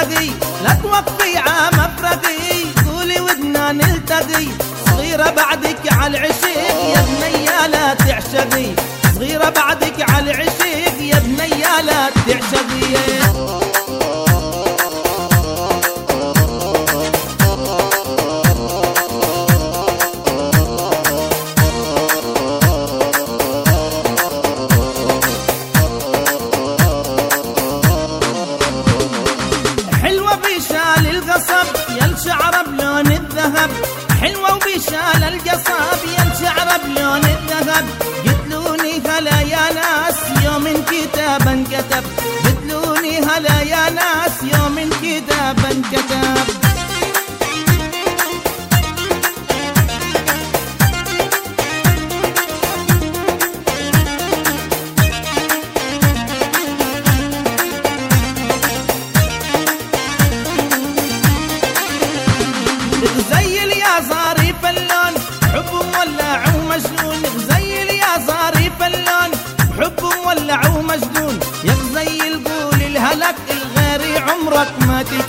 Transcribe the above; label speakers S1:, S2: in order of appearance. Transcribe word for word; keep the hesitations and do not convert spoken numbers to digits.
S1: تلتقي، لا توقفي عام افرقي، قولي ودنا نلتقي. صغيرة بعدك على العشيق يا بنية لا تعشقي، صغيرة بعدك على العشيق يا بنية لا تعشقي. شعره بلون الذهب، حلوة وبشال القصب يا شعره بلون الذهب. قتلوني هلا يا ناس يوم كتاب انكتب، قتلوني هلا يا ناس يوم كتاب انكتب. غزيل يا ظريف اللون حب مولع ومجنون، غزيل يا ظريف اللون حب مولع ومجنون. يا غزيل قولي الهلك الغيري عمرك ما تكون.